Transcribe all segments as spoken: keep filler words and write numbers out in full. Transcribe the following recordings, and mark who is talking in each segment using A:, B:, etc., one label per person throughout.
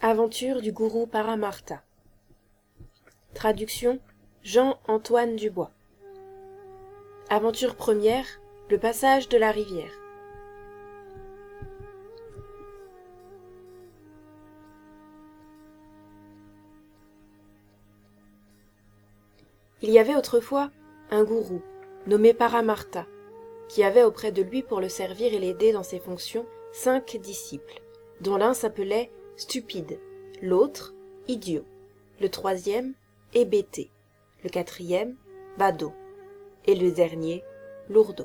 A: Aventure du gourou Paramarta. Traduction Jean-Antoine Dubois. Aventure première, le passage de la rivière. Il y avait autrefois un gourou, nommé Paramarta, qui avait auprès de lui pour le servir et l'aider dans ses fonctions cinq disciples, dont l'un s'appelait Stupide, l'autre Idiot, le troisième Hébété, le quatrième Badaud, et le dernier Lourdeau.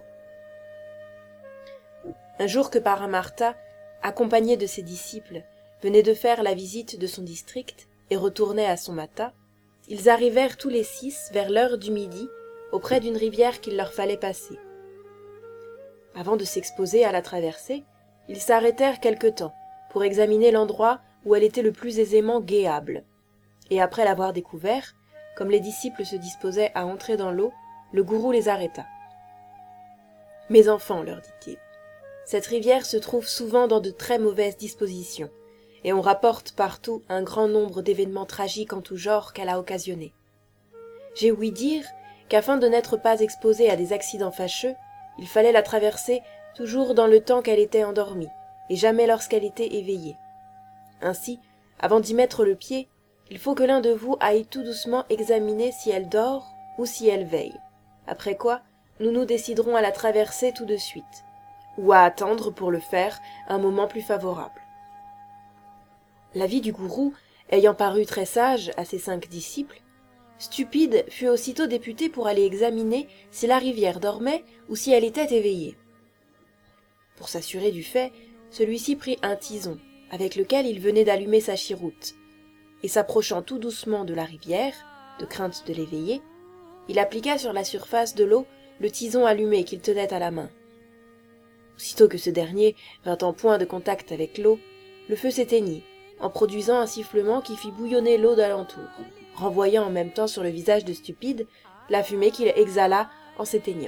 A: Un jour que Paramarta, accompagné de ses disciples, venait de faire la visite de son district et retournait à son mata, ils arrivèrent tous les six vers l'heure du midi auprès d'une rivière qu'il leur fallait passer. Avant de s'exposer à la traversée, ils s'arrêtèrent quelque temps pour examiner l'endroit où elle était le plus aisément guéable. Et après l'avoir découvert, comme les disciples se disposaient à entrer dans l'eau, le gourou les arrêta. « Mes enfants, leur dit-il, cette rivière se trouve souvent dans de très mauvaises dispositions, et on rapporte partout un grand nombre d'événements tragiques en tout genre qu'elle a occasionnés. J'ai ouï dire qu'afin de n'être pas exposé à des accidents fâcheux, il fallait la traverser toujours dans le temps qu'elle était endormie, et jamais lorsqu'elle était éveillée. Ainsi, avant d'y mettre le pied, il faut que l'un de vous aille tout doucement examiner si elle dort ou si elle veille, après quoi nous nous déciderons à la traverser tout de suite, ou à attendre pour le faire un moment plus favorable. » L'avis du gourou ayant paru très sage à ses cinq disciples, Stupide fut aussitôt député pour aller examiner si la rivière dormait ou si elle était éveillée. Pour s'assurer du fait, celui-ci prit un tison, avec lequel il venait d'allumer sa chiroute, et s'approchant tout doucement de la rivière, de crainte de l'éveiller, il appliqua sur la surface de l'eau le tison allumé qu'il tenait à la main. Aussitôt que ce dernier vint en point de contact avec l'eau, le feu s'éteignit, en produisant un sifflement qui fit bouillonner l'eau d'alentour, renvoyant en même temps sur le visage de Stupide la fumée qu'il exhala en s'éteignant.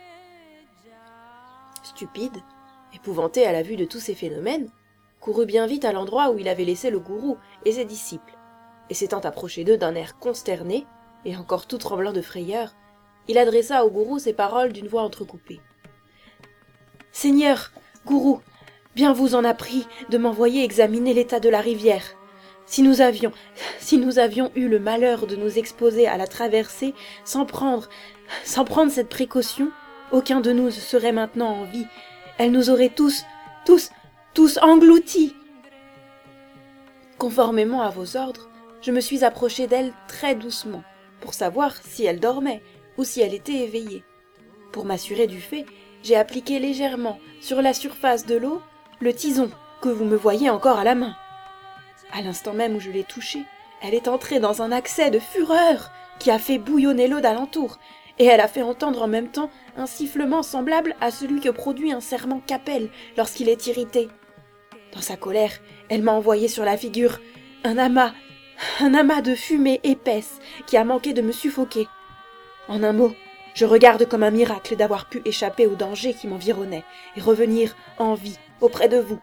A: Stupide, épouvanté à la vue de tous ces phénomènes, courut bien vite à l'endroit où il avait laissé le gourou et ses disciples, et s'étant approché d'eux d'un air consterné, et encore tout tremblant de frayeur, il adressa au gourou ces paroles d'une voix entrecoupée. « Seigneur, gourou, bien vous en a pris de m'envoyer examiner l'état de la rivière. Si nous avions, si nous avions eu le malheur de nous exposer à la traversée sans prendre, sans prendre cette précaution, aucun de nous serait maintenant en vie. Elle nous aurait tous, tous, tous engloutis. Conformément à vos ordres, je me suis approché d'elle très doucement, pour savoir si elle dormait ou si elle était éveillée. Pour m'assurer du fait, j'ai appliqué légèrement sur la surface de l'eau le tison que vous me voyez encore à la main. À l'instant même où je l'ai touchée, elle est entrée dans un accès de fureur qui a fait bouillonner l'eau d'alentour, et elle a fait entendre en même temps un sifflement semblable à celui que produit un serment capel lorsqu'il est irrité. Dans sa colère, elle m'a envoyé sur la figure un amas, un amas de fumée épaisse qui a manqué de me suffoquer. En un mot, je regarde comme un miracle d'avoir pu échapper au danger qui m'environnait et revenir en vie auprès de vous. »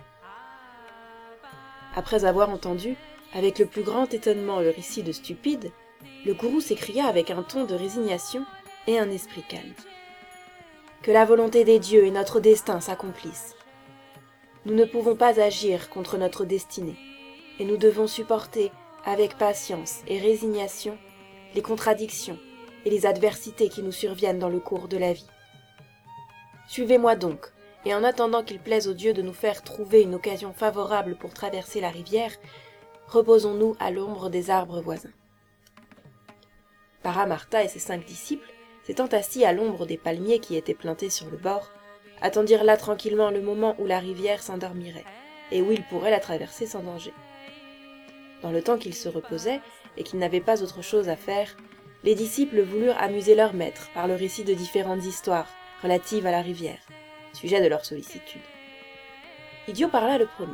A: Après avoir entendu, avec le plus grand étonnement, le récit de Stupide, le gourou s'écria avec un ton de résignation et un esprit calme. « Que la volonté des dieux et notre destin s'accomplissent. Nous ne pouvons pas agir contre notre destinée, et nous devons supporter avec patience et résignation les contradictions et les adversités qui nous surviennent dans le cours de la vie. Suivez-moi donc, et en attendant qu'il plaise aux dieux de nous faire trouver une occasion favorable pour traverser la rivière, reposons-nous à l'ombre des arbres voisins. » Paramarta et ses cinq disciples, s'étant assis à l'ombre des palmiers qui étaient plantés sur le bord, attendirent là tranquillement le moment où la rivière s'endormirait, et où ils pourraient la traverser sans danger. Dans le temps qu'ils se reposaient, et qu'ils n'avaient pas autre chose à faire, les disciples voulurent amuser leur maître par le récit de différentes histoires relatives à la rivière, sujet de leur sollicitude. Idiot parla le premier.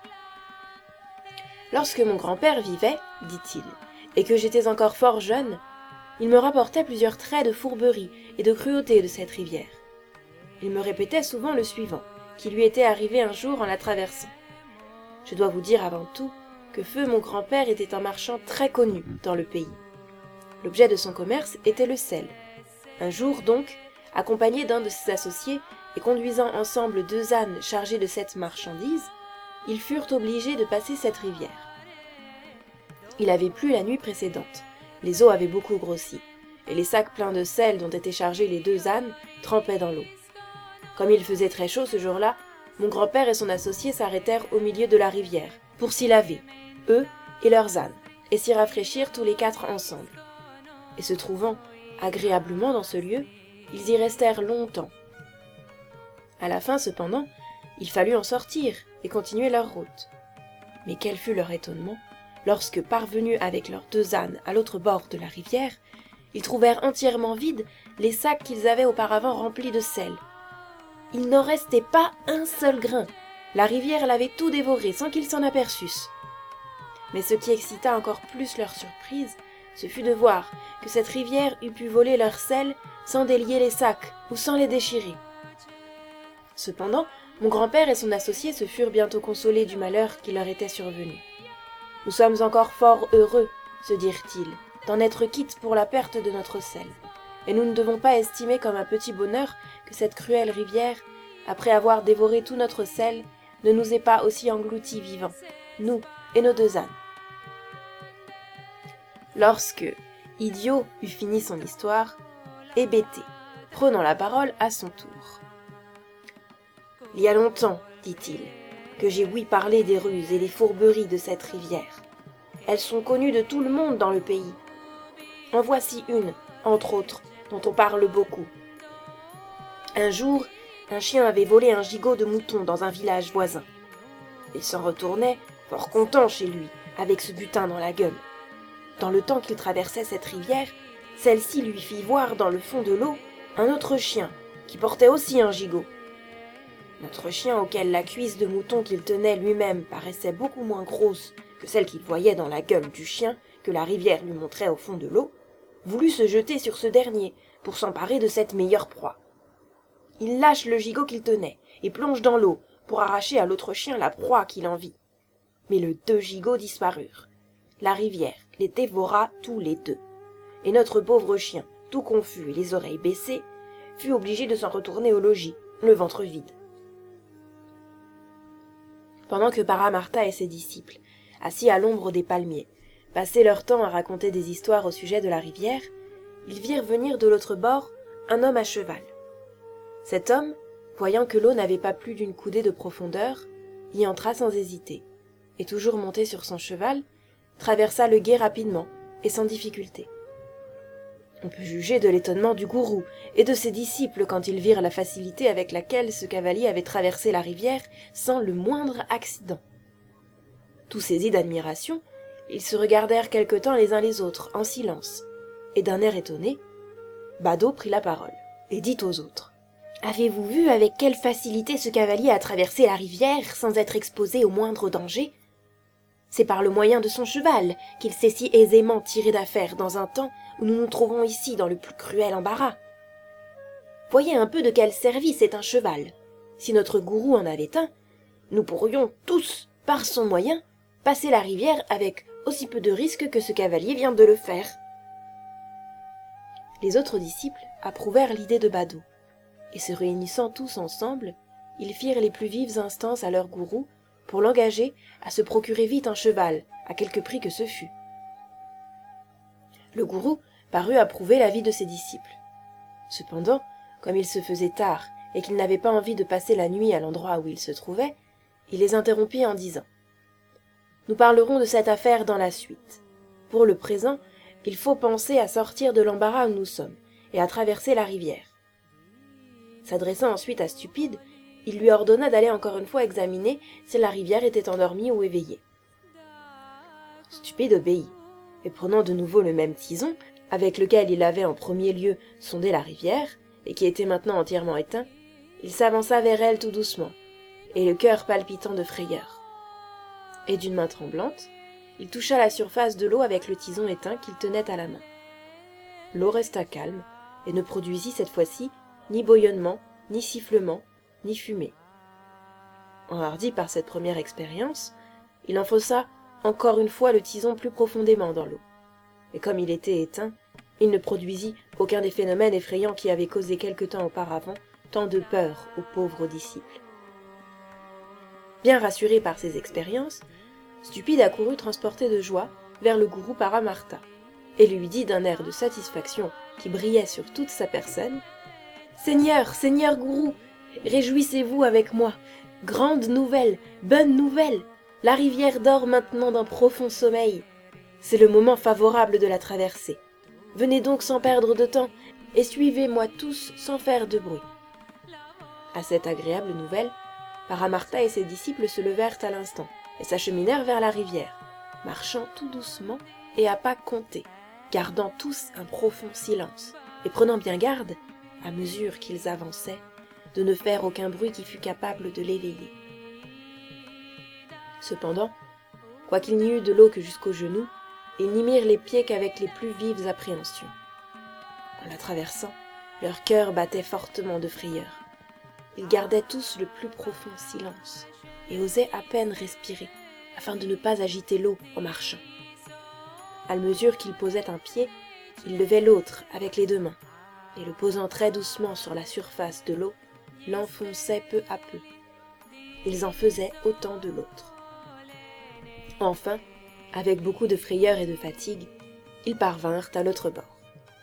A: « Lorsque mon grand-père vivait, dit-il, et que j'étais encore fort jeune, il me rapportait plusieurs traits de fourberie et de cruauté de cette rivière. Il me répétait souvent le suivant, qui lui était arrivé un jour en la traversant. Je dois vous dire avant tout que Feu mon grand-père était un marchand très connu dans le pays. L'objet de son commerce était le sel. Un jour donc, accompagné d'un de ses associés et conduisant ensemble deux ânes chargés de cette marchandise, ils furent obligés de passer cette rivière. Il avait plu la nuit précédente, les eaux avaient beaucoup grossi, et les sacs pleins de sel dont étaient chargés les deux ânes trempaient dans l'eau. Comme il faisait très chaud ce jour-là, mon grand-père et son associé s'arrêtèrent au milieu de la rivière, pour s'y laver, eux et leurs ânes, et s'y rafraîchir tous les quatre ensemble. Et se trouvant agréablement dans ce lieu, ils y restèrent longtemps. À la fin, cependant, il fallut en sortir et continuer leur route. Mais quel fut leur étonnement, lorsque, parvenus avec leurs deux ânes à l'autre bord de la rivière, ils trouvèrent entièrement vides les sacs qu'ils avaient auparavant remplis de sel. Il n'en restait pas un seul grain. La rivière l'avait tout dévoré sans qu'ils s'en aperçussent. Mais ce qui excita encore plus leur surprise, ce fut de voir que cette rivière eût pu voler leur sel sans délier les sacs ou sans les déchirer. Cependant, mon grand-père et son associé se furent bientôt consolés du malheur qui leur était survenu. « Nous sommes encore fort heureux, se dirent-ils, d'en être quittes pour la perte de notre sel. Et nous ne devons pas estimer comme un petit bonheur que cette cruelle rivière, après avoir dévoré tout notre sel, ne nous ait pas aussi engloutis vivants, nous et nos deux ânes. » Lorsque Idiot eut fini son histoire, Hébété, prenant la parole à son tour. « Il y a longtemps, dit-il, que j'ai ouï parler des ruses et des fourberies de cette rivière. Elles sont connues de tout le monde dans le pays. En voici une, entre autres, dont on parle beaucoup. Un jour, un chien avait volé un gigot de mouton dans un village voisin. Il s'en retournait, fort content chez lui, avec ce butin dans la gueule. Dans le temps qu'il traversait cette rivière, celle-ci lui fit voir dans le fond de l'eau un autre chien, qui portait aussi un gigot. Notre chien, auquel la cuisse de mouton qu'il tenait lui-même paraissait beaucoup moins grosse que celle qu'il voyait dans la gueule du chien que la rivière lui montrait au fond de l'eau, voulut se jeter sur ce dernier pour s'emparer de cette meilleure proie. Il lâche le gigot qu'il tenait et plonge dans l'eau pour arracher à l'autre chien la proie qu'il envie. Mais les deux gigots disparurent. La rivière les dévora tous les deux. Et notre pauvre chien, tout confus et les oreilles baissées, fut obligé de s'en retourner au logis, le ventre vide. Pendant que Paramarta et ses disciples, assis à l'ombre des palmiers, passaient leur temps à raconter des histoires au sujet de la rivière, ils virent venir de l'autre bord un homme à cheval. Cet homme, voyant que l'eau n'avait pas plus d'une coudée de profondeur, y entra sans hésiter, et toujours monté sur son cheval, traversa le gué rapidement et sans difficulté. On peut juger de l'étonnement du gourou et de ses disciples quand ils virent la facilité avec laquelle ce cavalier avait traversé la rivière sans le moindre accident. Tout saisis d'admiration, ils se regardèrent quelque temps les uns les autres, en silence, et d'un air étonné, Badaud prit la parole et dit aux autres. « Avez-vous vu avec quelle facilité ce cavalier a traversé la rivière sans être exposé au moindre danger ? C'est par le moyen de son cheval qu'il s'est si aisément tiré d'affaire dans un temps où nous nous trouvons ici dans le plus cruel embarras. Voyez un peu de quel service est un cheval. Si notre gourou en avait un, nous pourrions tous, par son moyen, passer la rivière avec aussi peu de risque que ce cavalier vient de le faire. » Les autres disciples approuvèrent l'idée de Badaud, et se réunissant tous ensemble, ils firent les plus vives instances à leur gourou pour l'engager à se procurer vite un cheval, à quelque prix que ce fût. Le gourou parut approuver l'avis de ses disciples. Cependant, comme il se faisait tard et qu'il n'avait pas envie de passer la nuit à l'endroit où il se trouvait, il les interrompit en disant « Nous parlerons de cette affaire dans la suite. Pour le présent, il faut penser à sortir de l'embarras où nous sommes et à traverser la rivière. » S'adressant ensuite à Stupide, il lui ordonna d'aller encore une fois examiner si la rivière était endormie ou éveillée. Stupide obéit, et prenant de nouveau le même tison, avec lequel il avait en premier lieu sondé la rivière, et qui était maintenant entièrement éteint, il s'avança vers elle tout doucement, et le cœur palpitant de frayeur. Et d'une main tremblante, il toucha la surface de l'eau avec le tison éteint qu'il tenait à la main. L'eau resta calme, et ne produisit cette fois-ci ni bouillonnement, ni sifflement, ni fumée. Enhardi par cette première expérience, il enfonça encore une fois le tison plus profondément dans l'eau. Mais comme il était éteint, il ne produisit aucun des phénomènes effrayants qui avaient causé quelque temps auparavant tant de peur aux pauvres disciples. Bien rassuré par ses expériences, Stupide accourut transporté de joie vers le gourou Paramarta, et lui dit d'un air de satisfaction qui brillait sur toute sa personne : « Seigneur, Seigneur gourou, réjouissez-vous avec moi. Grande nouvelle, bonne nouvelle. La rivière dort maintenant d'un profond sommeil. C'est le moment favorable de la traverser. Venez donc sans perdre de temps et suivez-moi tous sans faire de bruit. » À cette agréable nouvelle, Paramarta et ses disciples se levèrent à l'instant et s'acheminèrent vers la rivière, marchant tout doucement et à pas comptés, gardant tous un profond silence et prenant bien garde, à mesure qu'ils avançaient, de ne faire aucun bruit qui fût capable de l'éveiller. Cependant, quoiqu'il n'y eût de l'eau que jusqu'aux genoux, ils n'y mirent les pieds qu'avec les plus vives appréhensions. En la traversant, leur cœur battait fortement de frayeur. Ils gardaient tous le plus profond silence et osaient à peine respirer, afin de ne pas agiter l'eau en marchant. À mesure qu'ils posaient un pied, ils levaient l'autre avec les deux mains, et le posant très doucement sur la surface de l'eau, l'enfonçaient peu à peu. Ils en faisaient autant de l'autre. Enfin, avec beaucoup de frayeur et de fatigue, ils parvinrent à l'autre bord.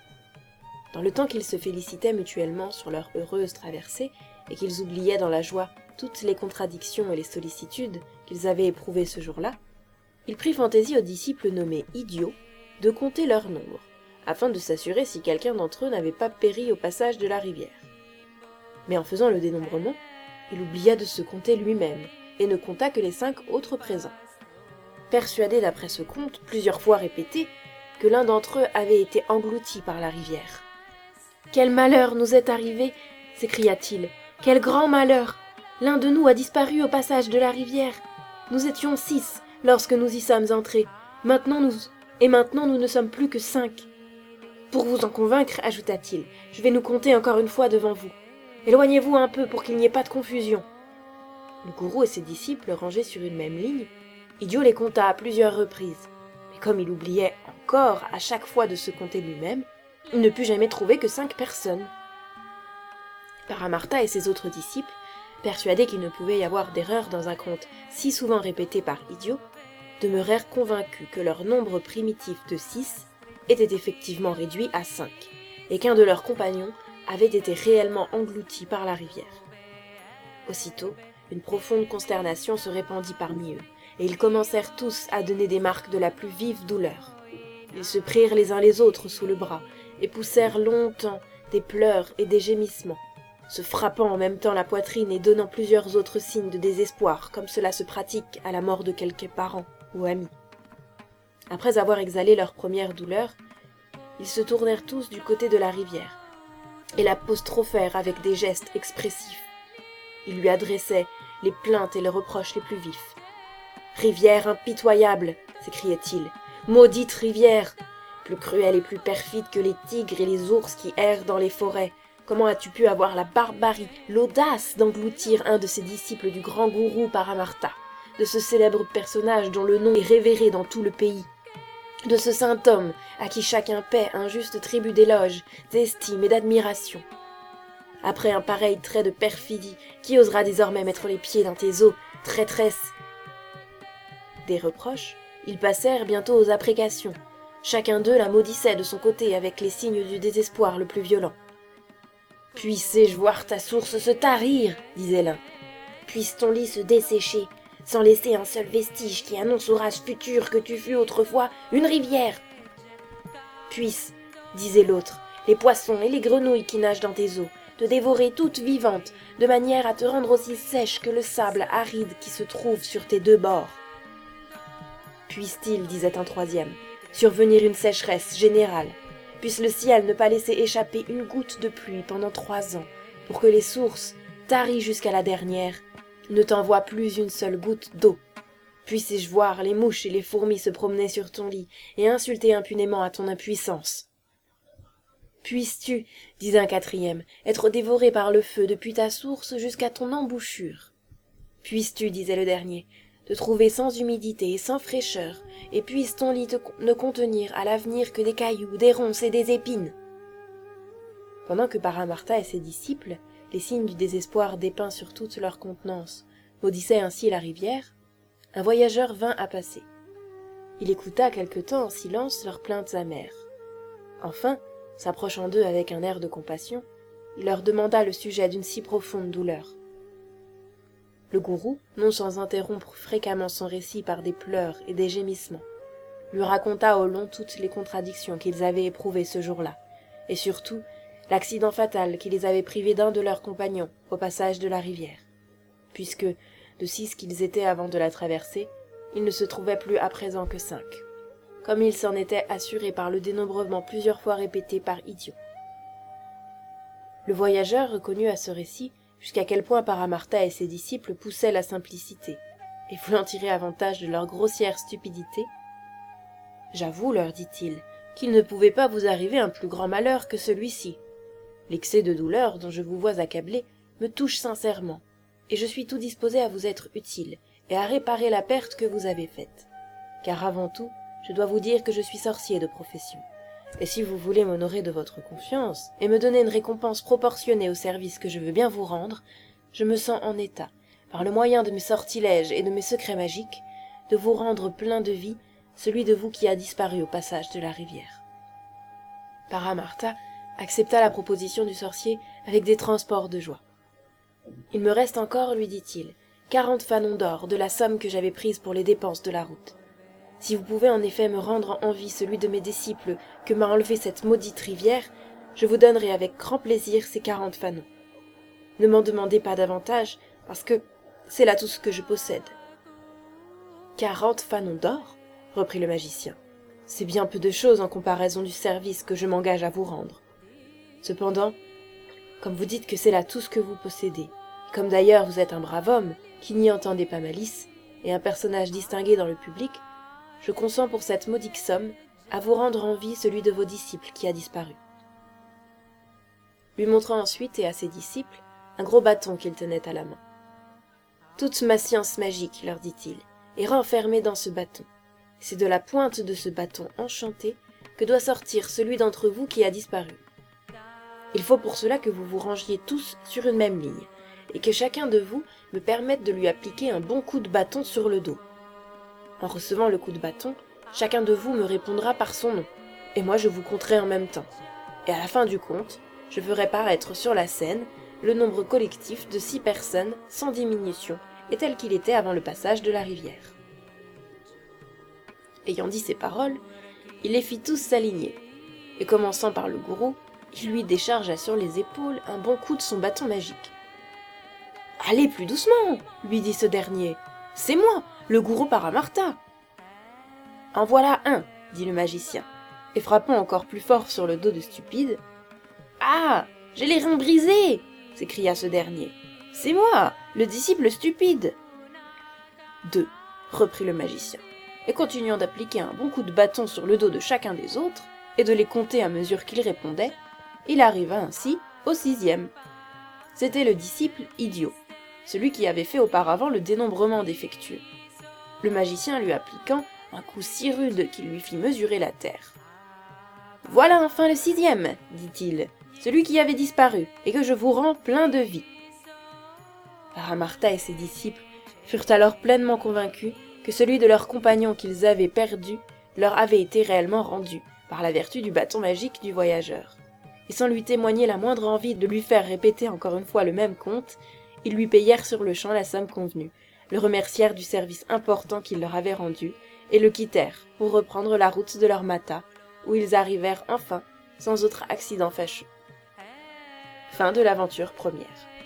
A: Dans le temps qu'ils se félicitaient mutuellement sur leur heureuse traversée, et qu'ils oubliaient dans la joie toutes les contradictions et les sollicitudes qu'ils avaient éprouvées ce jour-là, il prit fantaisie aux disciples nommés idiots de compter leur nombre, afin de s'assurer si quelqu'un d'entre eux n'avait pas péri au passage de la rivière. Mais en faisant le dénombrement, il oublia de se compter lui-même, et ne compta que les cinq autres présents. Persuadé d'après ce compte, plusieurs fois répété, que l'un d'entre eux avait été englouti par la rivière. « Quel malheur nous est arrivé !» s'écria-t-il. « Quel grand malheur! L'un de nous a disparu au passage de la rivière. Nous étions six lorsque nous y sommes entrés. Maintenant nous... Et maintenant nous ne sommes plus que cinq. Pour vous en convaincre, ajouta-t-il, je vais nous compter encore une fois devant vous. Éloignez-vous un peu pour qu'il n'y ait pas de confusion. » Le gourou et ses disciples, rangés sur une même ligne, Idiot les compta à plusieurs reprises. Mais comme il oubliait encore à chaque fois de se compter lui-même, il ne put jamais trouver que cinq personnes. Paramarta et ses autres disciples, persuadés qu'il ne pouvait y avoir d'erreur dans un compte si souvent répété par Idiot, demeurèrent convaincus que leur nombre primitif de six était effectivement réduit à cinq, et qu'un de leurs compagnons avait été réellement englouti par la rivière. Aussitôt, une profonde consternation se répandit parmi eux, et ils commencèrent tous à donner des marques de la plus vive douleur. Ils se prirent les uns les autres sous le bras, et poussèrent longtemps des pleurs et des gémissements, se frappant en même temps la poitrine et donnant plusieurs autres signes de désespoir, comme cela se pratique à la mort de quelques parents ou amis. Après avoir exhalé leur première douleur, ils se tournèrent tous du côté de la rivière, et l'apostrophèrent avec des gestes expressifs. Ils lui adressaient les plaintes et les reproches les plus vifs. « Rivière impitoyable !» s'écriait-il. « Maudite rivière ! Plus cruelle et plus perfide que les tigres et les ours qui errent dans les forêts. Comment as-tu pu avoir la barbarie, l'audace d'engloutir un de ces disciples du grand gourou Paramarta, de ce célèbre personnage dont le nom est révéré dans tout le pays, de ce saint homme à qui chacun paie un juste tribut d'éloges, d'estime et d'admiration. Après un pareil trait de perfidie, qui osera désormais mettre les pieds dans tes eaux, traîtresse ?» Des reproches, ils passèrent bientôt aux apprécations. Chacun d'eux la maudissait de son côté avec les signes du désespoir le plus violent. « Puissé-je voir ta source se tarir ?» disait l'un. « Puisse ton lit se dessécher, sans laisser un seul vestige qui annonce au rage futur que tu fus autrefois une rivière. »« Puisse, disait l'autre, les poissons et les grenouilles qui nagent dans tes eaux, te dévorer toutes vivantes, de manière à te rendre aussi sèche que le sable aride qui se trouve sur tes deux bords. »« Puisse-t-il, disait un troisième, survenir une sécheresse générale, puisse le ciel ne pas laisser échapper une goutte de pluie pendant trois ans, pour que les sources, taries jusqu'à la dernière, ne t'envoient plus une seule goutte d'eau. Puisse-je voir les mouches et les fourmis se promener sur ton lit et insulter impunément à ton impuissance. Puisses-tu, disait un quatrième, être dévoré par le feu depuis ta source jusqu'à ton embouchure. Puisses-tu, disait le dernier, te trouver sans humidité et sans fraîcheur, et puisse ton lit te, ne contenir à l'avenir que des cailloux, des ronces et des épines. » Pendant que Paramarta et ses disciples, les signes du désespoir dépeints sur toute leur contenance, maudissaient ainsi la rivière, un voyageur vint à passer. Il écouta quelque temps en silence leurs plaintes amères. Enfin, s'approchant d'eux avec un air de compassion, il leur demanda le sujet d'une si profonde douleur. Le gourou, non sans interrompre fréquemment son récit par des pleurs et des gémissements, lui raconta au long toutes les contradictions qu'ils avaient éprouvées ce jour-là, et surtout l'accident fatal qui les avait privés d'un de leurs compagnons au passage de la rivière, puisque, de six qu'ils étaient avant de la traverser, il ne se trouvait plus à présent que cinq, comme ils s'en étaient assurés par le dénombrement plusieurs fois répété par Idiot. Le voyageur reconnut à ce récit jusqu'à quel point Paramarta et ses disciples poussaient la simplicité, et voulant tirer avantage de leur grossière stupidité, « J'avoue, leur dit-il, qu'il ne pouvait pas vous arriver un plus grand malheur que celui-ci. L'excès de douleur dont je vous vois accablé me touche sincèrement, et je suis tout disposé à vous être utile et à réparer la perte que vous avez faite. Car avant tout, je dois vous dire que je suis sorcier de profession. Et si vous voulez m'honorer de votre confiance et me donner une récompense proportionnée au service que je veux bien vous rendre, je me sens en état, par le moyen de mes sortilèges et de mes secrets magiques, de vous rendre plein de vie celui de vous qui a disparu au passage de la rivière. » Paramarta accepta la proposition du sorcier avec des transports de joie. « Il me reste encore, lui dit-il, quarante fanons d'or de la somme que j'avais prise pour les dépenses de la route. Si vous pouvez en effet me rendre en vie celui de mes disciples que m'a enlevé cette maudite rivière, je vous donnerai avec grand plaisir ces quarante fanons. Ne m'en demandez pas davantage, parce que c'est là tout ce que je possède. »« Quarante fanons d'or » reprit le magicien. « C'est bien peu de choses en comparaison du service que je m'engage à vous rendre. Cependant, comme vous dites que c'est là tout ce que vous possédez, et comme d'ailleurs vous êtes un brave homme, qui n'y entendez pas malice, et un personnage distingué dans le public, je consens pour cette modique somme à vous rendre en vie celui de vos disciples qui a disparu. » Lui montrant ensuite et à ses disciples un gros bâton qu'il tenait à la main. « Toute ma science magique, leur dit-il, est renfermée dans ce bâton. C'est de la pointe de ce bâton enchanté que doit sortir celui d'entre vous qui a disparu. Il faut pour cela que vous vous rangiez tous sur une même ligne, et que chacun de vous me permette de lui appliquer un bon coup de bâton sur le dos. En recevant le coup de bâton, chacun de vous me répondra par son nom, et moi je vous compterai en même temps. Et à la fin du compte, je ferai paraître sur la scène le nombre collectif de six personnes sans diminution, et tel qu'il était avant le passage de la rivière. » Ayant dit ces paroles, il les fit tous s'aligner, et commençant par le gourou, il lui déchargea sur les épaules un bon coup de son bâton magique. « Allez plus doucement, lui dit ce dernier. C'est moi, le gourou Paramarta. »« En voilà un, dit le magicien, et frappant encore plus fort sur le dos de Stupide. « Ah, j'ai les reins brisés, s'écria ce dernier. C'est moi, le disciple Stupide. »« Deux, reprit le magicien, et continuant d'appliquer un bon coup de bâton sur le dos de chacun des autres, et de les compter à mesure qu'ils répondaient, il arriva ainsi au sixième. C'était le disciple Idiot, celui qui avait fait auparavant le dénombrement défectueux, le magicien lui appliquant un coup si rude qu'il lui fit mesurer la terre. « Voilà enfin le sixième, dit-il, celui qui avait disparu, et que je vous rends plein de vie. » Paramarta et ses disciples furent alors pleinement convaincus que celui de leurs compagnons qu'ils avaient perdu leur avait été réellement rendu, par la vertu du bâton magique du voyageur. Et sans lui témoigner la moindre envie de lui faire répéter encore une fois le même conte, ils lui payèrent sur le champ la somme convenue, le remercièrent du service important qu'il leur avait rendu, et le quittèrent pour reprendre la route de leur mata, où ils arrivèrent enfin, sans autre accident fâcheux. Fin de l'aventure première.